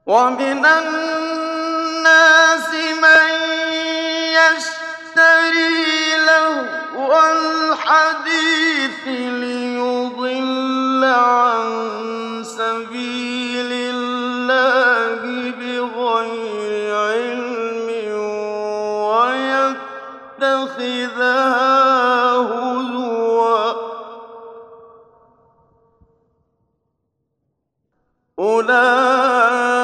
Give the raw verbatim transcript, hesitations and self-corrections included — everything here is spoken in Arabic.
وَمِنَ النَّاسِ مَن يَشْتَرِي لَهْوَ الْحَدِيثِ لِيُضِلَّ عَن سَبِيلِ اللَّهِ بِغَيْرِ عِلْمٍ وَيَتَّخِذَهَا هُزُوًا ۚ أُولَٰئِكَ